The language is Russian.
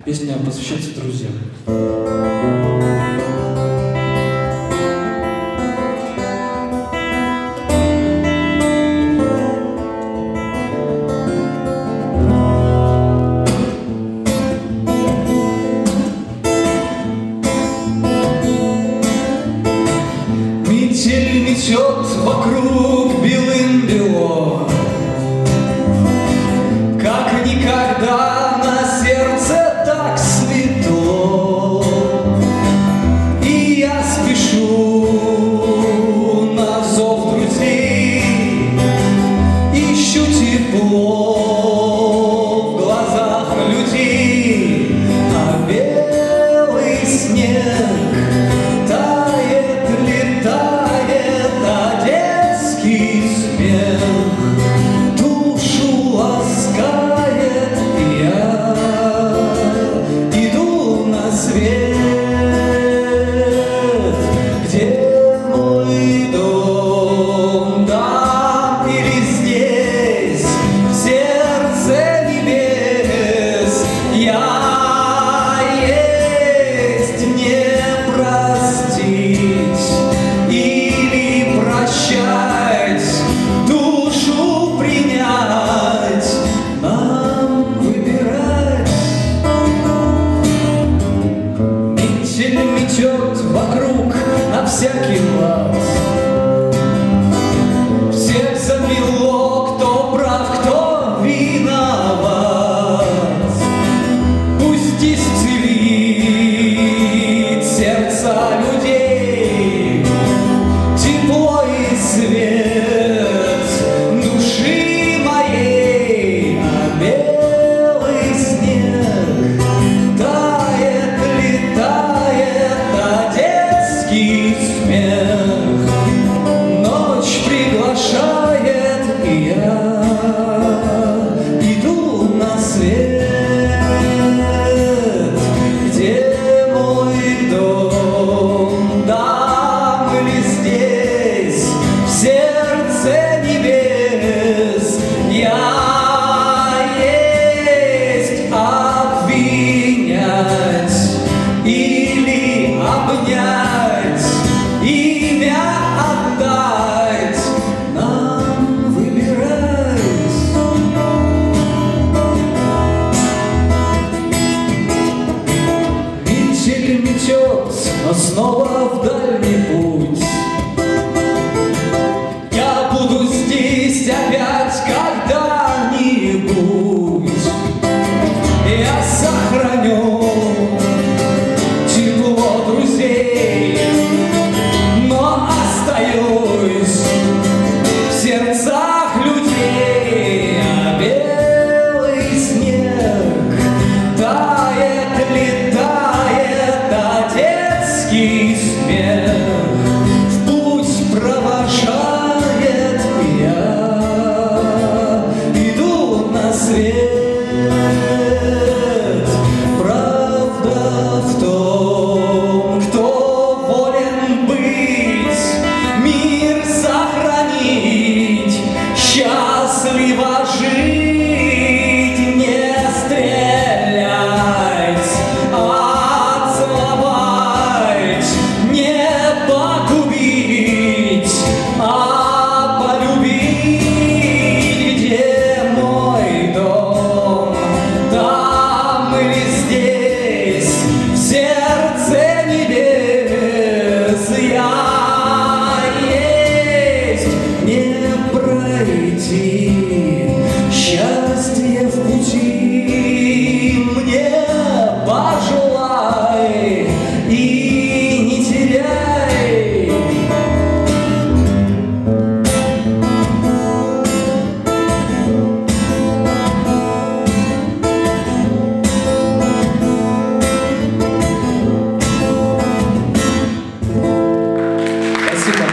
Песня посвящается друзьям. Метель метет вокруг белым-бело, как никогда на сердце так светло. И я спешу на зов друзей, ищу тепло в глазах людей, а белый снег тает, летает, а детский смех душу ласкает. И я иду на свет, где мой дом, там или здесь, в сердце небес. Я есть, мне простить или прощать, душу принять, нам выбирать. Метель метет вокруг на всякий лад, всех замело, кто прав, кто виноват. Пусть исцелит сердца людей тепло и свет души моей, а белый снег тает, летает, а детский смех ночь приглашает. И я иду на свет, где мой дом, там или здесь, в сердце небес. Я есть, обвинять или обнять, имя отдать, нам выбирать. Метель метет, но снова в дальний путь. Я буду здесь опять когда-нибудь. Я сохраню тепло друзей, но остаюсь в сердцах людей. А белый снег тает, летает, а детский смех в путь провожает. И я иду на свет. Правда в том, кто волен быть, мир сохранить, счастливо жить, не стрелять, отцеловать, не погубить, а полюбить. Где мой дом, там или здесь, в сердце небес. Я есть, не пройти